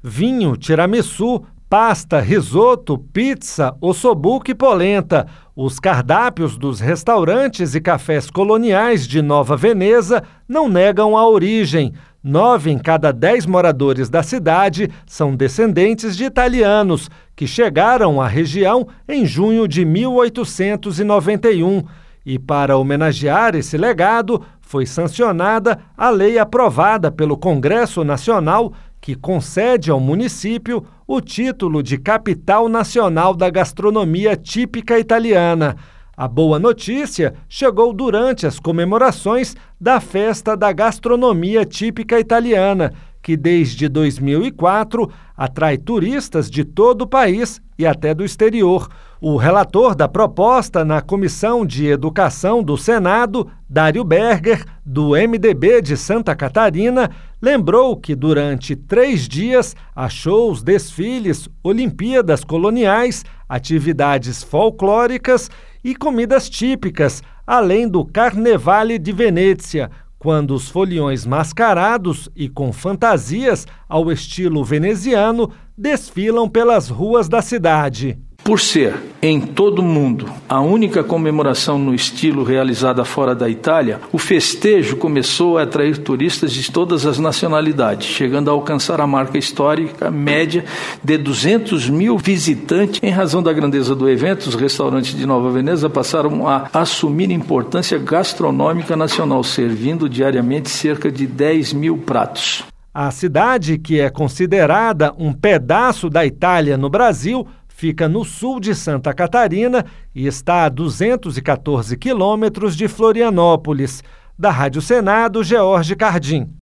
vinho, tiramisu, pasta, risoto, pizza, ossobuco e polenta. Os cardápios dos restaurantes e cafés coloniais de Nova Veneza não negam a origem. 9 em cada 10 moradores da cidade são descendentes de italianos, que chegaram à região em junho de 1891. E para homenagear esse legado, foi sancionada a lei aprovada pelo Congresso Nacional que concede ao município o título de Capital Nacional da Gastronomia Típica Italiana. A boa notícia chegou durante as comemorações da Festa da Gastronomia Típica Italiana, que desde 2004 atrai turistas de todo o país e até do exterior. O relator da proposta na Comissão de Educação do Senado, Dário Berger, do MDB de Santa Catarina, lembrou que durante 3 dias há shows, desfiles, Olimpíadas coloniais, atividades folclóricas e comidas típicas, além do Carnevale di Venezia, quando os foliões mascarados e com fantasias ao estilo veneziano desfilam pelas ruas da cidade. Por ser, em todo o mundo, a única comemoração no estilo realizada fora da Itália, o festejo começou a atrair turistas de todas as nacionalidades, chegando a alcançar a marca histórica média de 200 mil visitantes. Em razão da grandeza do evento, os restaurantes de Nova Veneza passaram a assumir importância gastronômica nacional, servindo diariamente cerca de 10 mil pratos. A cidade, que é considerada um pedaço da Itália no Brasil, fica no sul de Santa Catarina e está a 214 quilômetros de Florianópolis. Da Rádio Senado, George Cardim.